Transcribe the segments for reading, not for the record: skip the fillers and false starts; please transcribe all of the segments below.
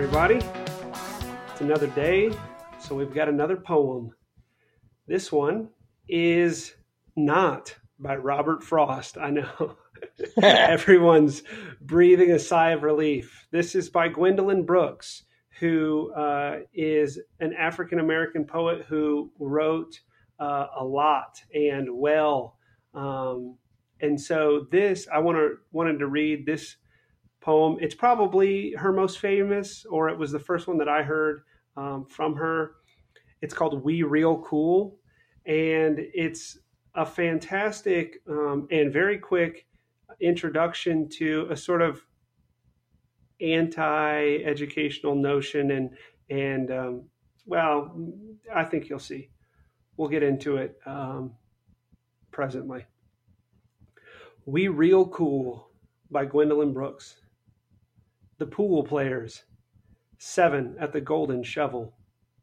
everybody. It's another day, so we've got another poem. This one is not by Robert Frost. I know everyone's breathing a sigh of relief. This is by Gwendolyn Brooks, who is an African-American poet who wrote a lot and well. And so I wanted to read this poem. It's probably her most famous, or it was the first one that I heard from her. It's called We Real Cool, and it's a fantastic and very quick introduction to a sort of anti-educational notion, and well, I think you'll see. We'll get into it presently. We Real Cool by Gwendolyn Brooks. The pool players, 7 at the Golden Shovel.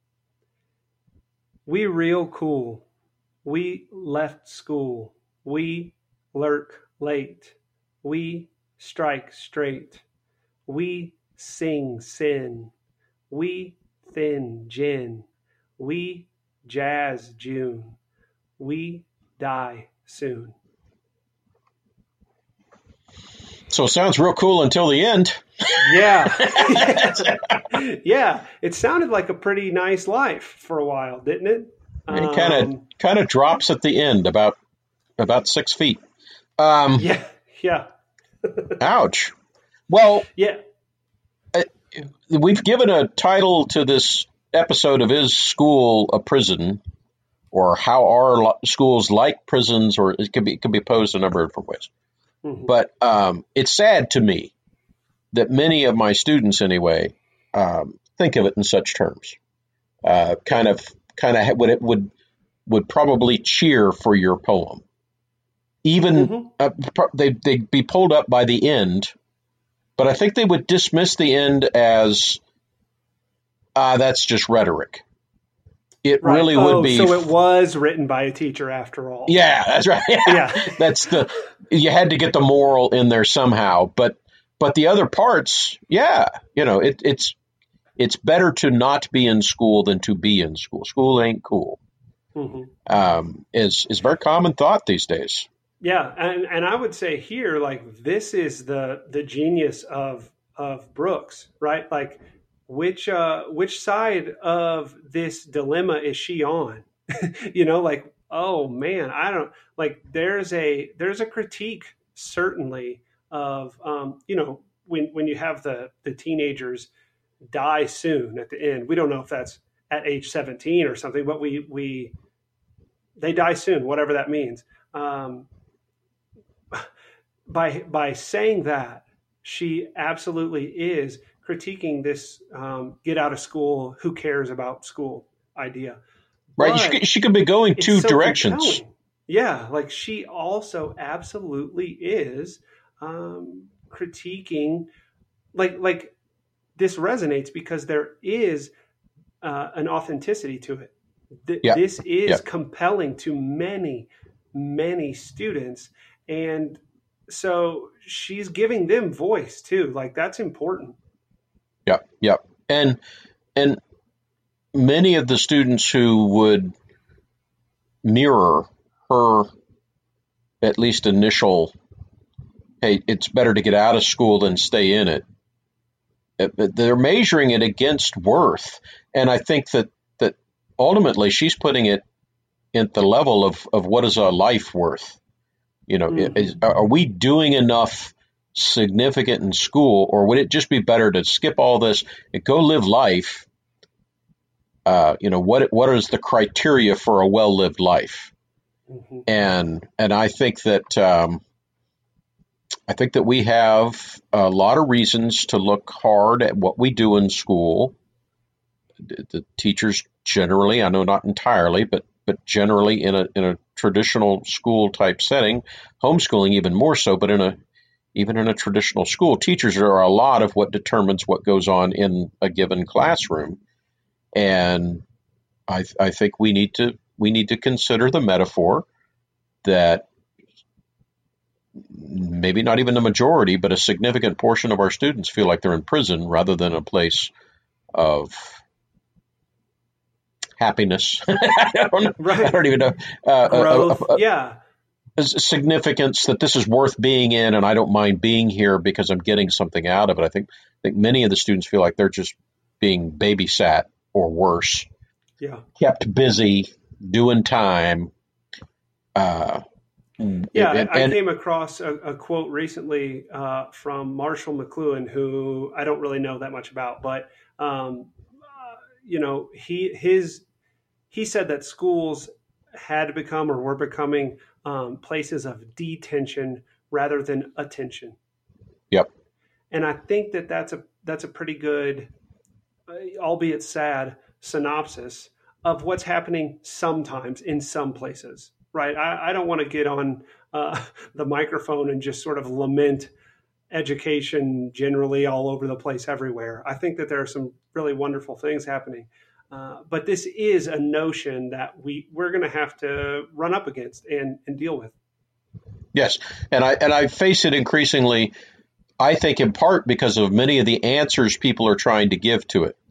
We real cool. We left school. We lurk late. We strike straight. We sing sin. We thin gin. We jazz June. We die soon. So it sounds real cool until the end. Yeah. Yeah. It sounded like a pretty nice life for a while, didn't it? It kind of drops at the end, about 6 feet. Yeah. Ouch. Well, yeah. We've given a title to this episode of Is School a Prison? Or how are schools like prisons? Or it could be posed a number of different ways. Mm-hmm. But it's sad to me that many of my students, anyway, think of it in such terms. Kind of would probably cheer for your poem. Even they'd be pulled up by the end, but I think they would dismiss the end as that's just rhetoric. It right. Really would be. So it was written by a teacher after all. Yeah, that's right. Yeah. You had to get the moral in there somehow, but the other parts, yeah, it's better to not be in school than to be in school. School ain't cool. Mm-hmm. Is a very common thought these days. Yeah, and I would say here, like, this is the genius of Brooks, right? Like, which side of this dilemma is she on? Like, oh man, I don't like. There's a critique certainly of when you have the teenagers die soon at the end. We don't know if that's at age 17 or something, but they die soon, whatever that means. By saying that, she absolutely is critiquing this get out of school, who cares about school idea. Right. She could be going two directions. Compelling. Yeah. Like, she also absolutely is critiquing, like this resonates because there is an authenticity to it. This is compelling to many, many students. And so she's giving them voice too. Like, that's important. Yep. And many of the students who would mirror her, at least initial, hey, it's better to get out of school than stay in it. They're measuring it against worth. And I think that ultimately she's putting it at the level of what is a life worth? Are we doing enough significant in school, or would it just be better to skip all this and go live life? What is the criteria for a well-lived life? Mm-hmm. And I think that we have a lot of reasons to look hard at what we do in school. The teachers generally, I know not entirely, but generally in a traditional school type setting, homeschooling even more so, but even in a traditional school, teachers are a lot of what determines what goes on in a given classroom. And I think we need to consider the metaphor that maybe not even the majority, but a significant portion of our students feel like they're in prison rather than a place of happiness. I don't even know. Growth. Yeah. Significance that this is worth being in, and I don't mind being here because I'm getting something out of it. I think many of the students feel like they're just being babysat or worse. Yeah. Kept busy, doing time. I came across a quote recently from Marshall McLuhan, who I don't really know that much about, but he said that schools had to become or were becoming places of detention rather than attention. Yep. And I think that's a pretty good, albeit sad, synopsis of what's happening sometimes in some places. Right. I don't want to get on the microphone and just sort of lament education generally all over the place everywhere. I think that there are some really wonderful things happening. But this is a notion that we're going to have to run up against and deal with. Yes. And I face it increasingly, I think in part because of many of the answers people are trying to give to it.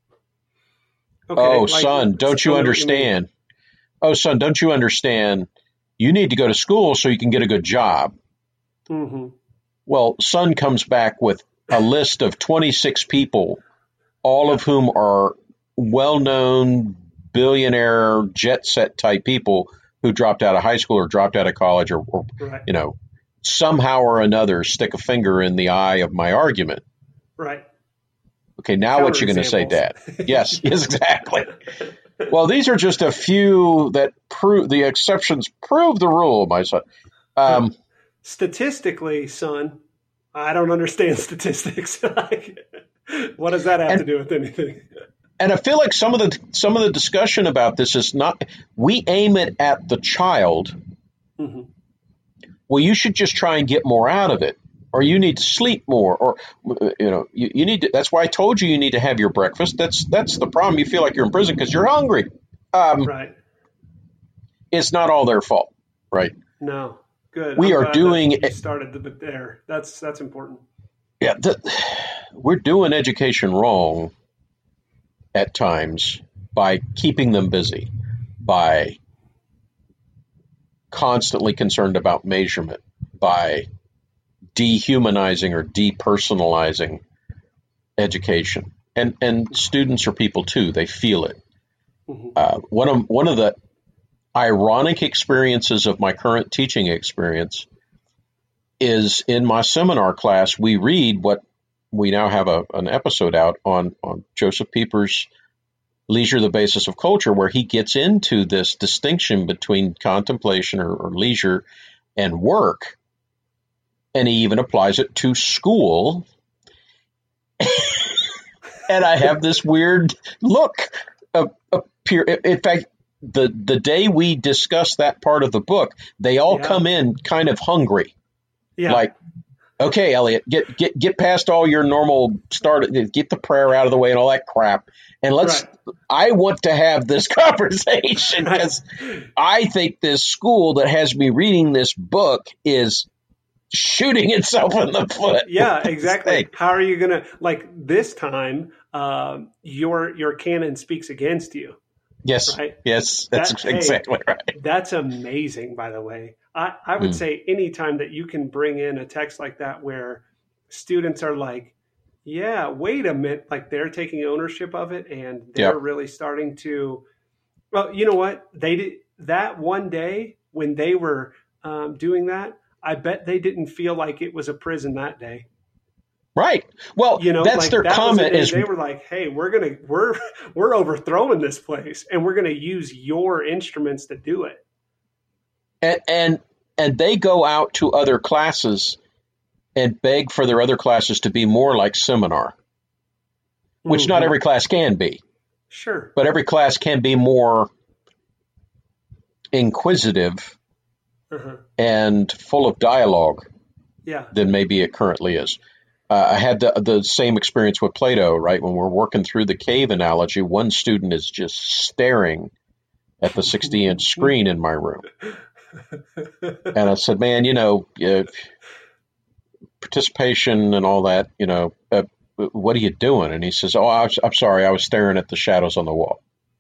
Okay, son, don't you understand? Oh, son, don't you understand? You need to go to school so you can get a good job. Mm-hmm. Well, son comes back with a list of 26 people, all of whom are well-known billionaire jet set type people who dropped out of high school or dropped out of college or right. Somehow or another stick a finger in the eye of my argument. Right. Okay, now what you going to say, Dad? Yes, exactly. Well, these are just a few that prove the exceptions prove the rule, my son. Statistically, son, I don't understand statistics. What does that have to do with anything? And I feel like some of the discussion about this is not. We aim it at the child. Mm-hmm. Well, you should just try and get more out of it. Or you need to sleep more, or you need to. That's why I told you need to have your breakfast. That's the problem. You feel like you're in prison because you're hungry. Right. It's not all their fault, right? No. Good. We are doing. You started there. That's important. Yeah, we're doing education wrong at times by keeping them busy, by constantly concerned about measurement, by dehumanizing or depersonalizing education, and students are people too. They feel it. Mm-hmm. One of the ironic experiences of my current teaching experience is in my seminar class. We read what we now have an episode out on Joseph Pieper's Leisure, the Basis of Culture, where he gets into this distinction between contemplation or leisure and work. And he even applies it to school. And I have this weird look appear. In fact, the day we discuss that part of the book, they all come in kind of hungry. Yeah. Like, okay, Elliot, get past all your normal start, get the prayer out of the way and all that crap. And I want to have this conversation because I think this school that has me reading this book is shooting itself in the foot. Yeah, exactly. How are you going to, this time, your canon speaks against you. Yes. Right? Yes, that's exactly right. That's amazing, by the way. I would say anytime that you can bring in a text like that where students are like, yeah, wait a minute, like they're taking ownership of it and they're really starting to, well, you know what? They did that one day when they were doing that. I bet they didn't feel like it was a prison that day. Right. Well, that's their comment is they were like, "Hey, we're overthrowing this place, and we're gonna use your instruments to do it." And they go out to other classes and beg for their other classes to be more like seminar, which not every class can be. Sure. But every class can be more inquisitive and full of dialogue than maybe it currently is. I had the same experience with Plato, right? When we're working through the cave analogy, one student is just staring at the 60-inch screen in my room. And I said, man, participation and all that, what are you doing? And he says, oh, I'm sorry, I was staring at the shadows on the wall.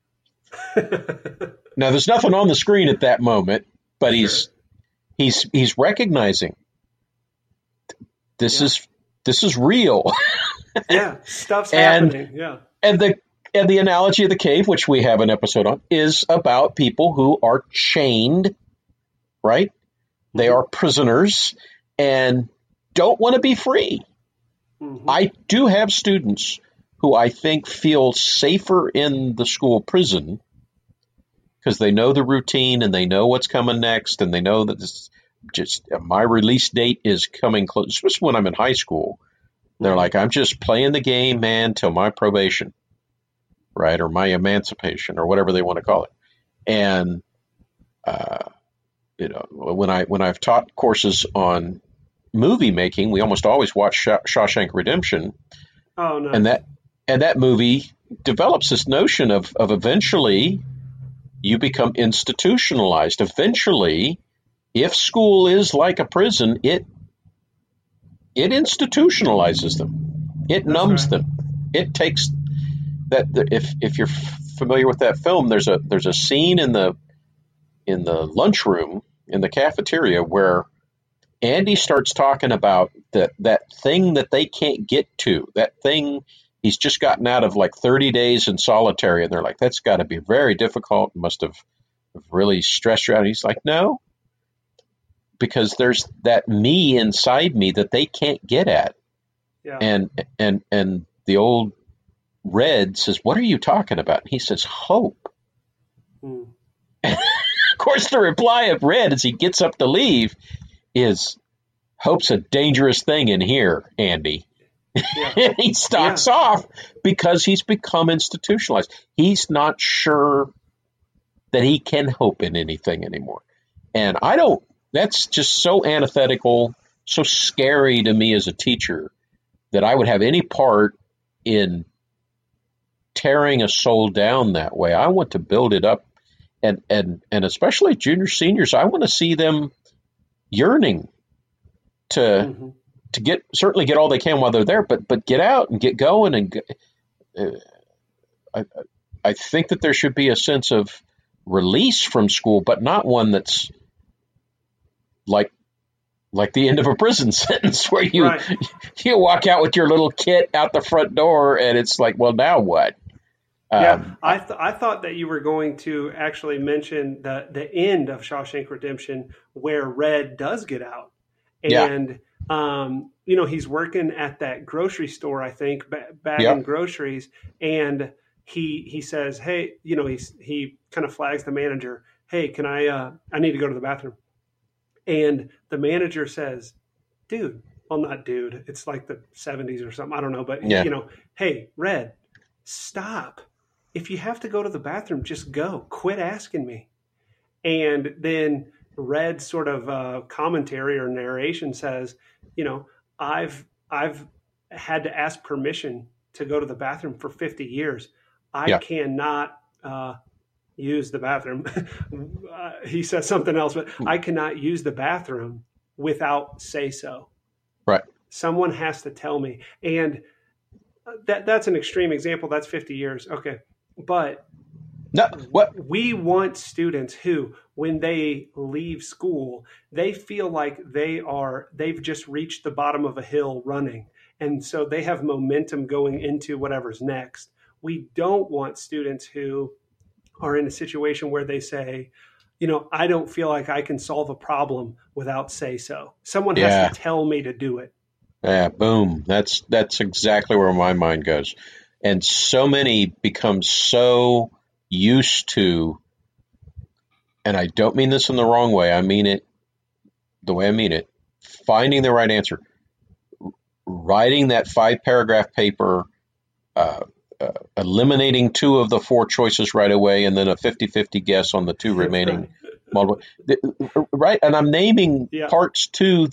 Now, there's nothing on the screen at that moment, but Sure. he's recognizing this is real. Yeah, stuff's happening. Yeah. And the analogy of the cave, which we have an episode on, is about people who are chained, right? They are prisoners and don't want to be free. Mm-hmm. I do have students who I think feel safer in the school prison because they know the routine and they know what's coming next, and they know that this just my release date is coming close, especially when I'm in high school. They're like, I'm just playing the game, man, till my probation, right, or my emancipation, or whatever they want to call it. And when I've taught courses on movie making, we almost always watch Shawshank Redemption. Oh, no. And that movie develops this notion of eventually you become institutionalized. Eventually, if school is like a prison, it institutionalizes them. It numbs them. It takes that. If you're familiar with that film, there's a scene in the lunchroom in the cafeteria where Andy starts talking about that thing that they can't get to. That thing he's just gotten out of like 30 days in solitary, and they're like, that's got to be very difficult. Must have really stressed you out. And he's like, no, because there's that me inside me that they can't get at. Yeah. And the old Red says, what are you talking about? And he says, hope. Of course, the reply of Red as he gets up to leave is, hope's a dangerous thing in here, Andy. Yeah. And he stalks off because he's become institutionalized. He's not sure that he can hope in anything anymore. And that's just so antithetical, so scary to me as a teacher that I would have any part in tearing a soul down that way. I want to build it up. And especially junior seniors, I want to see them yearning to certainly get all they can while they're there, but get out and get going. And I think that there should be a sense of release from school, but not one that's like the end of a prison sentence where you walk out with your little kit out the front door and it's like, well, now what? I thought that you were going to actually mention the end of Shawshank Redemption where Red does get out. And, he's working at that grocery store, I think, bagging groceries. And he says, hey, he kind of flags the manager. Hey, can I need to go to the bathroom. And the manager says, dude, well, not dude, it's like the 70s or something. I don't know. But, hey, Red, stop. If you have to go to the bathroom, just go. Quit asking me. And then Red sort of commentary or narration says, I've had to ask permission to go to the bathroom for 50 years. I cannot use the bathroom. He says something else, but I cannot use the bathroom without say so. Right. Someone has to tell me. And that's an extreme example. That's 50 years. Okay. But we want students who, when they leave school, they feel like they've just reached the bottom of a hill running. And so they have momentum going into whatever's next. We don't want students who are in a situation where they say, I don't feel like I can solve a problem without say so. Someone has to tell me to do it. Yeah, boom. That's exactly where my mind goes. And so many become so used to, and I don't mean this in the wrong way, I mean it the way I mean it, finding the right answer, writing that 5-paragraph paper, eliminating 2 of the 4 choices right away, and then a 50-50 guess on the 2 remaining. Right. And I'm naming parts to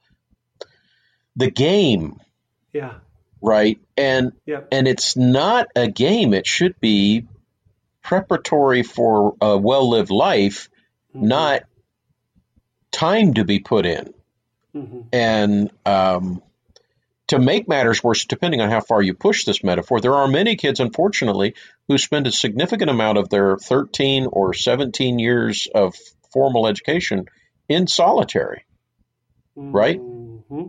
the game. Yeah. Right. And it's not a game. It should be preparatory for a well-lived life, not time to be put in. And to make matters worse, depending on how far you push this metaphor, there are many kids, unfortunately, who spend a significant amount of their 13 or 17 years of formal education in solitary, right? Mm-hmm.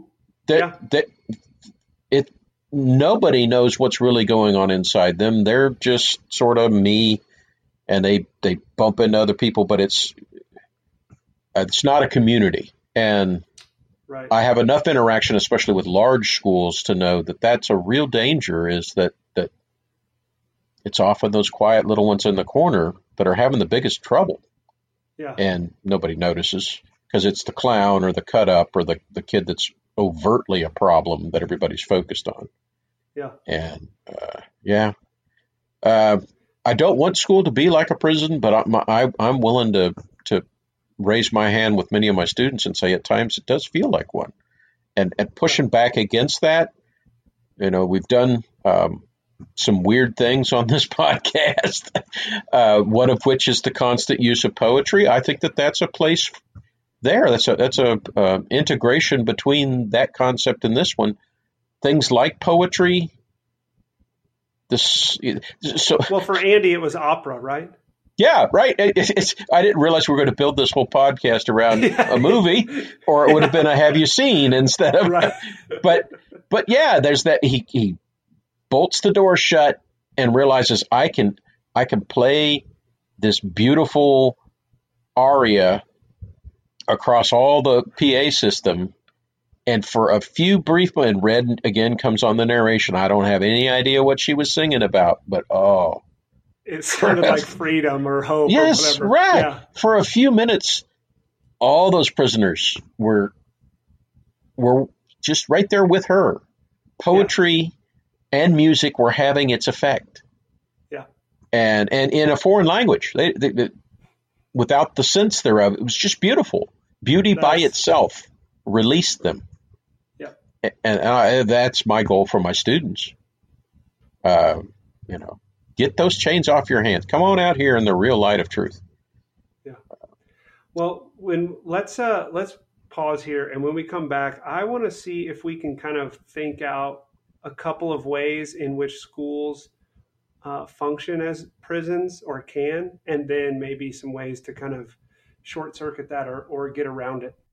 Nobody knows what's really going on inside them. They're just sort of me, and they bump into other people, but it's not a community. And right. I have enough interaction, especially with large schools, to know that that's a real danger, is that it's often those quiet little ones in the corner that are having the biggest trouble. Yeah. And nobody notices because it's the clown or the cut up or the kid that's overtly a problem that everybody's focused on. Yeah. And I don't want school to be like a prison, but I'm willing to raise my hand with many of my students and say at times it does feel like one. And pushing back against that, we've done some weird things on this podcast, one of which is the constant use of poetry. I think that's a place there. That's a integration between that concept and this one. Things like poetry. Well, for Andy, it was opera, right? Yeah, right. I didn't realize we were going to build this whole podcast around a movie, or it would have been a "Have you seen?" instead of. Right. But yeah, there's that. He bolts the door shut and realizes I can play this beautiful aria across all the PA system, and for a few brief, and Red again comes on the narration. I don't have any idea what she was singing about, but it sounded like freedom or hope. Yes, or whatever. right. Yeah. For a few minutes, all those prisoners were just right there with her. Poetry and music were having its effect. Yeah. And in a foreign language, they, without the sense thereof, it was just beautiful. Beauty by itself released them. Yeah. And that's my goal for my students. Get those chains off your hands. Come on out here in the real light of truth. Yeah. Well, let's pause here, and when we come back, I want to see if we can kind of think out a couple of ways in which schools function as prisons or can, and then maybe some ways to kind of short circuit that or get around it.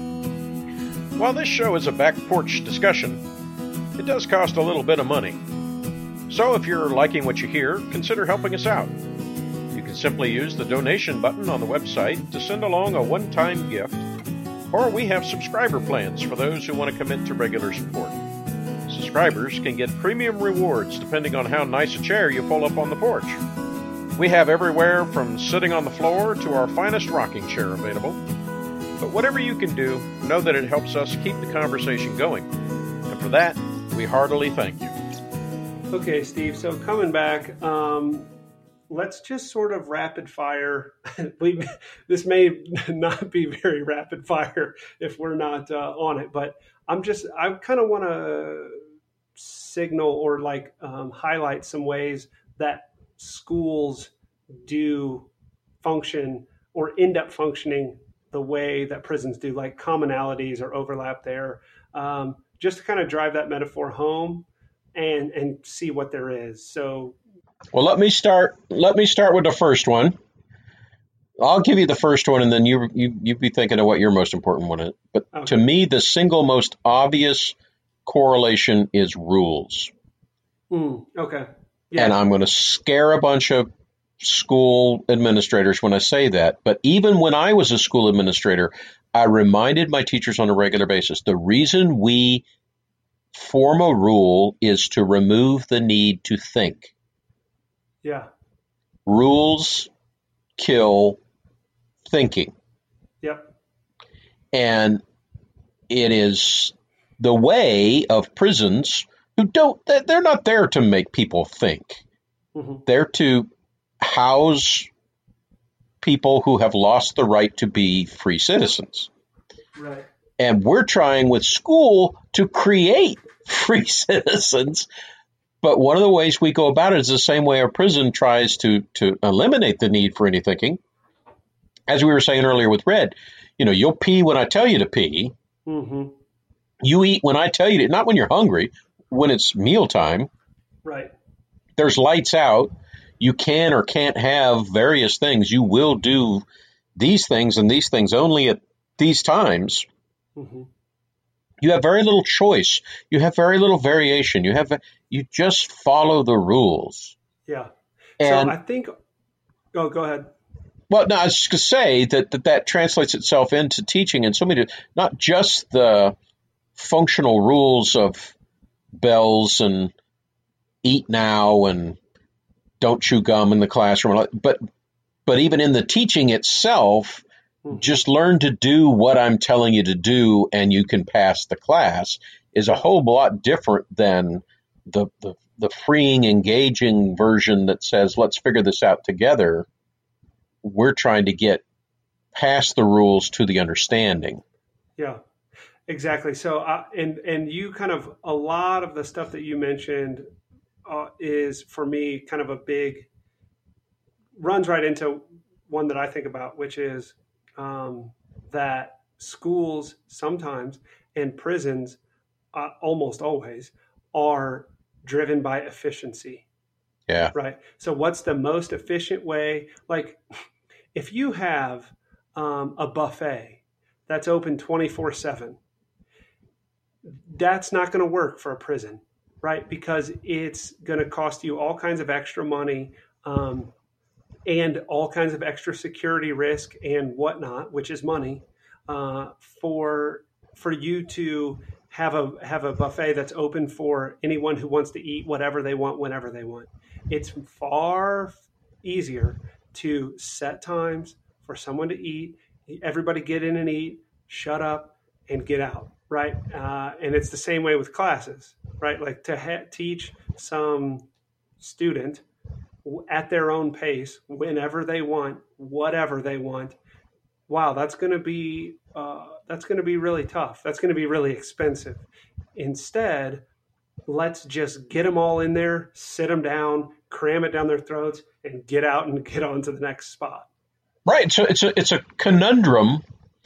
While this show is a back porch discussion, it does cost a little bit of money. So if you're liking what you hear, consider helping us out. You can simply use the donation button on the website to send along a one-time gift, or we have subscriber plans for those who want to commit to regular support. Subscribers can get premium rewards depending on how nice a chair you pull up on the porch. We have everywhere from sitting on the floor to our finest rocking chair available. But whatever you can do, know that it helps us keep the conversation going. And for that, we heartily thank you. Okay, Steve, so coming back, let's just sort of rapid fire. This may not be very rapid fire if we're not on it, but I kind of want to signal or highlight some ways that schools do function or end up functioning the way that prisons do, like commonalities or overlap there, just to kind of drive that metaphor home and see what there is. So, well, let me start with the first one. I'll give you the first one, and then you be thinking of what your most important one is. But okay. To me, the single most obvious correlation is rules. Okay. Yeah. And I'm going to scare a bunch of school administrators when I say that. But even when I was a school administrator, I reminded my teachers on a regular basis, the reason we form a rule is to remove the need to think. Yeah. Rules kill thinking. Yep. And it is the way of prisons they're not there to make people think. Mm-hmm. They're to house people who have lost the right to be free citizens. Right. And we're trying with school to create free citizens. But one of the ways we go about it is the same way a prison tries to eliminate the need for any thinking. As we were saying earlier with Red, you'll pee when I tell you to pee. Mm-hmm. You eat when I tell you to, not when you're hungry, when it's mealtime. Right. There's lights out. You can or can't have various things. You will do these things and these things only at these times. Mm-hmm. You have very little choice. You have very little variation. You just follow the rules. Yeah. And so I think, go ahead. Well, no, I was just going to say that translates itself into teaching in so many, not just the functional rules of bells and eat now and don't chew gum in the classroom, but even in the teaching itself, just learn to do what I'm telling you to do and you can pass the class is a whole lot different than the freeing, engaging version that says, let's figure this out together. We're trying to get past the rules to the understanding. Yeah, exactly. So, and you kind of, a lot of the stuff that you mentioned is for me kind of runs right into one that I think about, which is that schools sometimes and prisons almost always are driven by efficiency. Yeah. Right. So what's the most efficient way? Like if you have a buffet that's open 24/7, that's not going to work for a prison, right? Because it's going to cost you all kinds of extra money and all kinds of extra security risk and whatnot, which is money, for you to have a buffet that's open for anyone who wants to eat whatever they want, whenever they want. It's far easier to set times for someone to eat, everybody get in and eat, shut up, and get out, right? And it's the same way with classes, right? Like to teach some student at their own pace, whenever they want, whatever they want. Wow, that's going to be really tough. That's going to be really expensive. Instead, let's just get them all in there, sit them down, cram it down their throats, and get out and get on to the next spot. Right. So it's a conundrum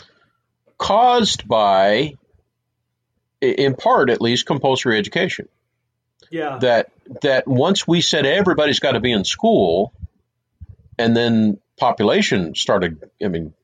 caused by, in part at least, compulsory education. Yeah. That once we said everybody's got to be in school, and then population started, I mean,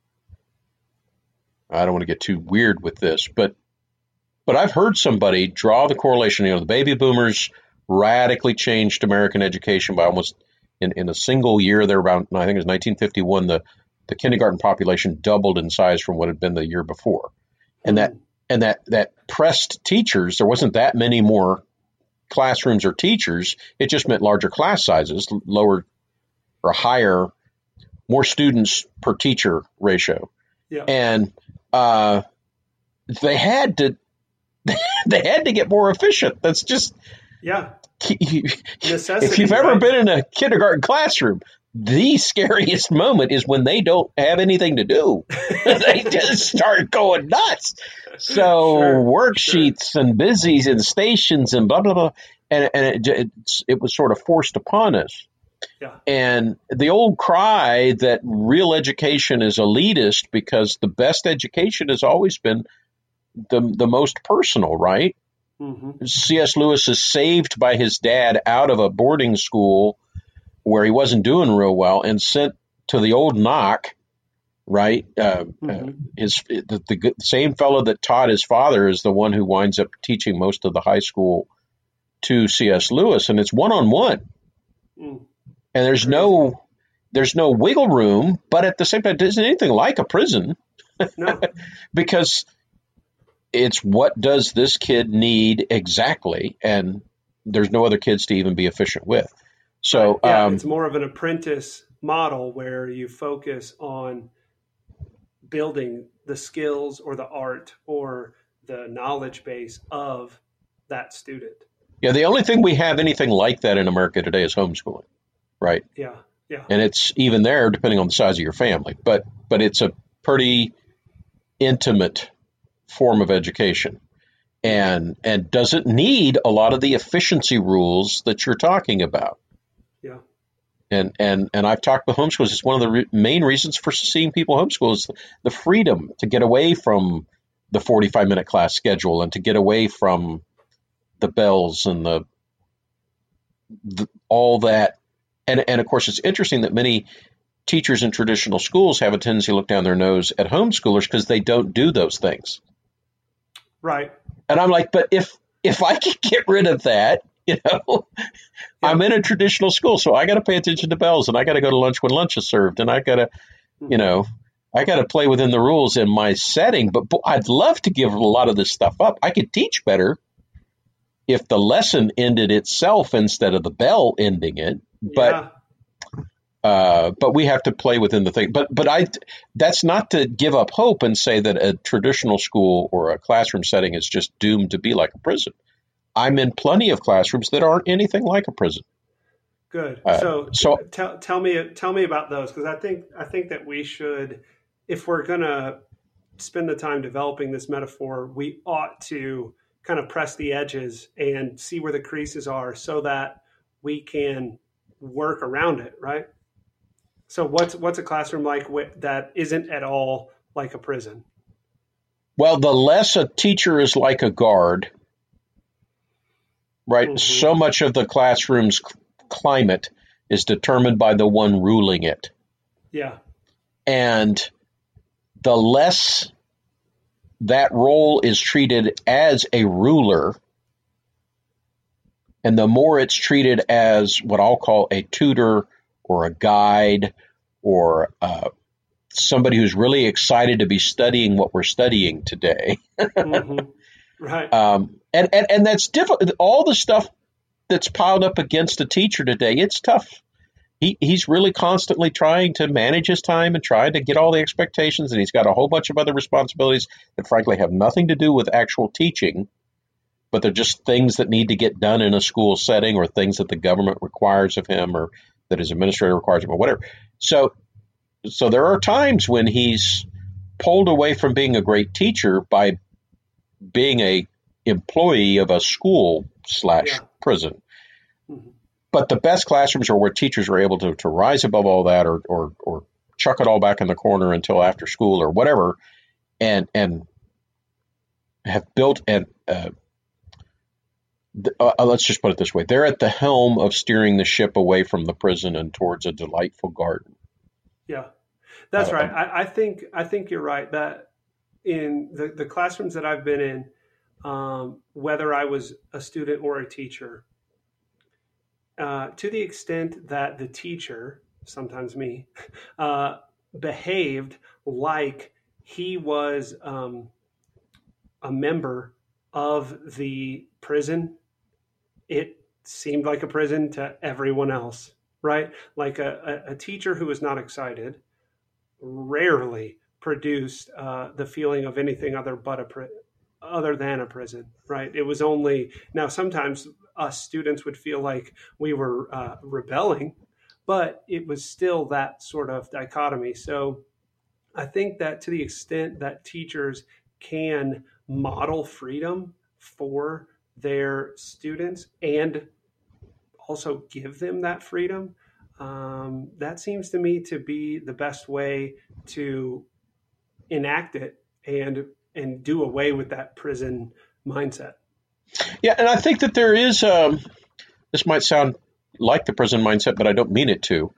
I don't want to get too weird with this, but I've heard somebody draw the correlation. The baby boomers radically changed American education by almost in a single year. There around, I think it was 1951, the kindergarten population doubled in size from what had been the year before, and that pressed teachers. There wasn't that many more classrooms or teachers. It just meant larger class sizes, lower or higher, more students per teacher ratio. Yeah. And they had to get more efficient. That's just necessity. If you've ever been in a kindergarten classroom, the scariest moment is when they don't have anything to do. They just start going nuts. So worksheets and busies and stations and blah blah blah, and it was sort of forced upon us. Yeah. And the old cry that real education is elitist because the best education has always been the most personal, right? Mm-hmm. C.S. Lewis is saved by his dad out of a boarding school where he wasn't doing real well and sent to the old knock, right? The same fellow that taught his father is the one who winds up teaching most of the high school to C.S. Lewis, and it's one-on-one. Mm. And there's no wiggle room, but at the same time, it isn't anything like a prison. No. Because it's what does this kid need exactly, and there's no other kids to even be efficient with. So it's more of an apprentice model where you focus on building the skills or the art or the knowledge base of that student. Yeah, the only thing we have anything like that in America today is homeschooling, right? Yeah. And it's even there depending on the size of your family, but it's a pretty intimate form of education, and doesn't need a lot of the efficiency rules that you're talking about. Yeah. And I've talked with homeschoolers. It's one of the main reasons for seeing people homeschool is the freedom to get away from the 45-minute class schedule and to get away from the bells and the all that. And of course, it's interesting that many teachers in traditional schools have a tendency to look down their nose at homeschoolers because they don't do those things. Right. And I'm like, but if I could get rid of that, I'm in a traditional school, so I got to pay attention to bells, and I got to go to lunch when lunch is served, and I got to, I got to play within the rules in my setting. But I'd love to give a lot of this stuff up. I could teach better if the lesson ended itself instead of the bell ending it. But we have to play within the thing. But that's not to give up hope and say that a traditional school or a classroom setting is just doomed to be like a prison. I'm in plenty of classrooms that aren't anything like a prison. Good. So tell me about those, because I think that we should, if we're going to spend the time developing this metaphor, we ought to kind of press the edges and see where the creases are so that we can work around it, right? So what's a classroom like that isn't at all like a prison? Well, the less a teacher is like a guard, right? Mm-hmm. So much of the classroom's climate is determined by the one ruling it. Yeah. And the less that role is treated as a ruler, and the more it's treated as what I'll call a tutor or a guide or somebody who's really excited to be studying what we're studying today. Mm-hmm. Right. And that's difficult. All the stuff that's piled up against a teacher today, it's tough. He's really constantly trying to manage his time and trying to get all the expectations, and he's got a whole bunch of other responsibilities that frankly have nothing to do with actual teaching, but they're just things that need to get done in a school setting or things that the government requires of him or that his administrator requires of him or whatever. So there are times when he's pulled away from being a great teacher by being a employee of a school / prison. Mm-hmm. But the best classrooms are where teachers are able to rise above all that or chuck it all back in the corner until after school or whatever, and have built let's just put it this way. They're at the helm of steering the ship away from the prison and towards a delightful garden. Yeah, that's right. I think you're right that in the classrooms that I've been in, whether I was a student or a teacher, to the extent that the teacher, sometimes me, behaved like he was a member of the prison, it seemed like a prison to everyone else, right? Like a teacher who was not excited rarely produced the feeling of anything other than a prison, right? It was only, now sometimes us students would feel like we were rebelling, but it was still that sort of dichotomy. So I think that to the extent that teachers can model freedom for their students and also give them that freedom, that seems to me to be the best way to enact it and do away with that prison mindset. Yeah, and I think that there is, this might sound like the prison mindset, but I don't mean it to.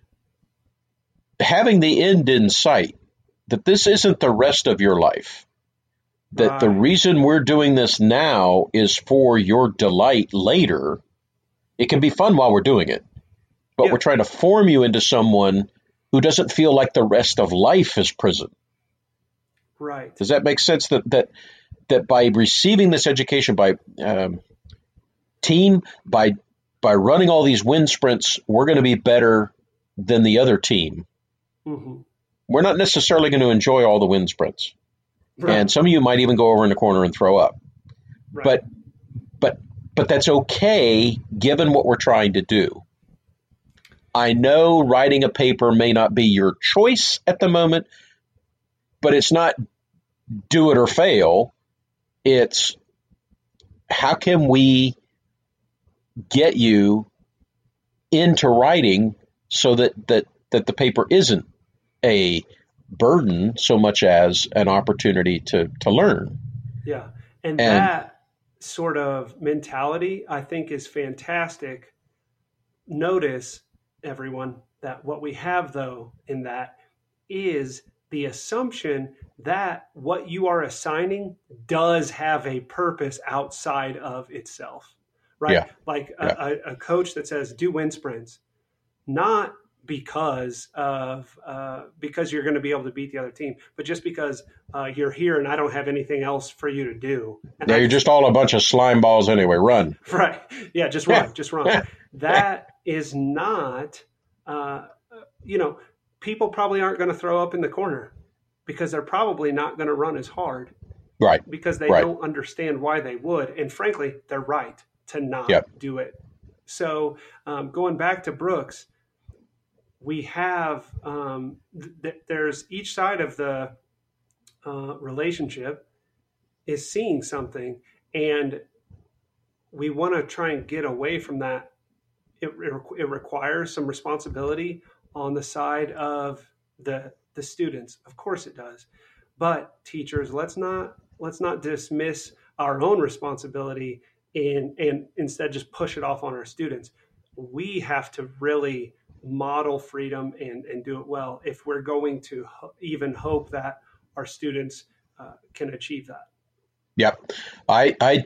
Having the end in sight, that this isn't the rest of your life. That the reason we're doing this now is for your delight later. It can be fun while we're doing it, but we're trying to form you into someone who doesn't feel like the rest of life is prison. Right. Does that make sense? That by receiving this education, by running all these wind sprints, we're going to be better than the other team. Mm-hmm. We're not necessarily going to enjoy all the wind sprints. Right. And some of you might even go over in the corner and throw up. Right. But that's okay given what we're trying to do. I know writing a paper may not be your choice at the moment, but it's not do it or fail. It's how can we get you into writing so that the paper isn't a burden so much as an opportunity to learn. Yeah. And that sort of mentality, I think, is fantastic. Notice, everyone, that what we have, though, in that is the assumption that what you are assigning does have a purpose outside of itself, right? Yeah. Like a coach that says, do wind sprints, not because you're going to be able to beat the other team, but just because you're here and I don't have anything else for you to do. And you're just all a bunch of slime balls anyway. Run. Right. Yeah. Just run. Just run. That is not, people probably aren't going to throw up in the corner because they're probably not going to run as hard. Right. Because they don't understand why they would. And frankly, they're right to not do it. So going back to Brooks, we have, there's each side of the relationship is seeing something, and we want to try and get away from that. It requires some responsibility on the side of the students. Of course it does. But teachers, let's not dismiss our own responsibility and instead just push it off on our students. We have to really model freedom and do it well if we're going to even hope that our students can achieve that. Yep. I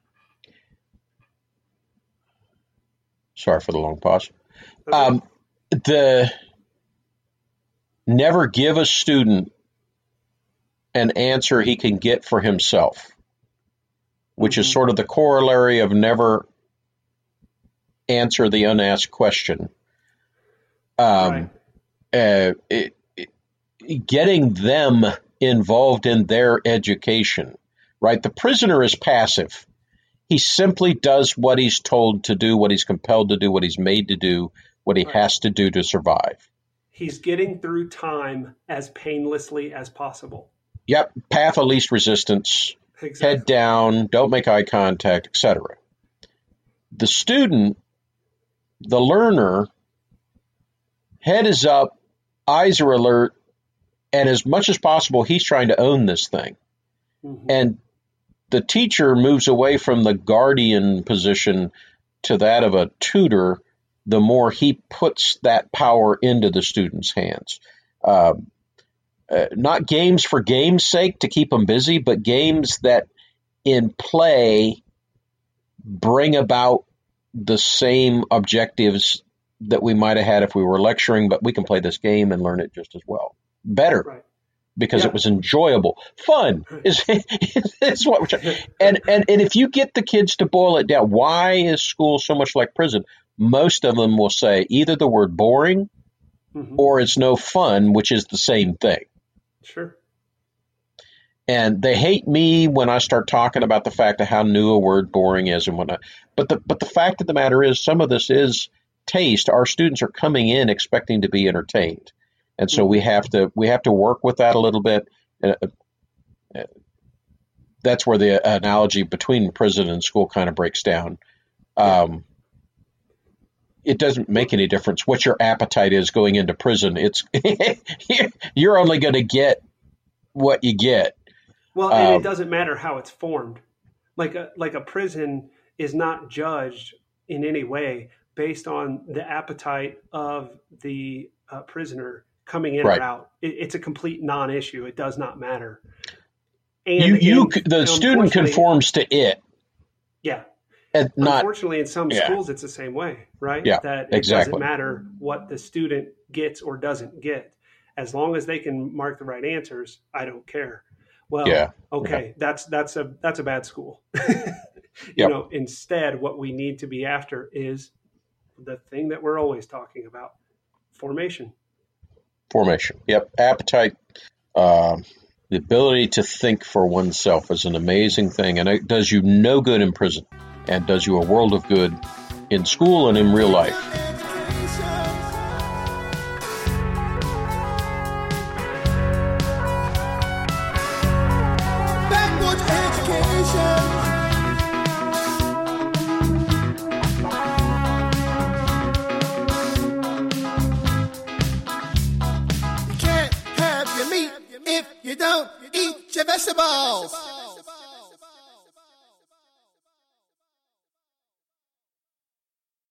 sorry for the long pause. The never give a student an answer he can get for himself, which is sort of the corollary of never answer the unasked question. Getting them involved in their education, right? The prisoner is passive. He simply does what he's told to do, what he's compelled to do, what he's made to do, what he has to do to survive. He's getting through time as painlessly as possible. Yep. Path of least resistance, head down, don't make eye contact, etc. The student, the learner, head is up, eyes are alert, and as much as possible, he's trying to own this thing. Mm-hmm. And the teacher moves away from the guardian position to that of a tutor the more he puts that power into the student's hands. Not games for game's sake to keep them busy, but games that in play bring about the same objectives that we might have had if we were lecturing, but we can play this game and learn it just as well. Better. Because it was enjoyable. Fun is what we're trying. And if you get the kids to boil it down, why is school so much like prison? Most of them will say either the word boring or it's no fun, which is the same thing. Sure. And they hate me when I start talking about the fact of how new a word boring is and whatnot. But the fact of the matter is some of this is taste. Our students are coming in expecting to be entertained. And so we have to work with that a little bit. That's where the analogy between prison and school kind of breaks down. It doesn't make any difference what your appetite is going into prison. It's you're only going to get what you get. Well, and it doesn't matter how it's formed. Like a prison is not judged in any way based on the appetite of the prisoner coming in or out. It's a complete non-issue. It does not matter. And the student conforms to it. Yeah. Unfortunately, in some schools, it's the same way, right? Yeah, that it doesn't matter what the student gets or doesn't get. As long as they can mark the right answers, I don't care. Well, that's a bad school. Instead, what we need to be after is the thing that we're always talking about: formation. Yep. Appetite, the ability to think for oneself is an amazing thing, and it does you no good in prison, and does you a world of good in school and in real life. your meat if you don't eat your vegetables.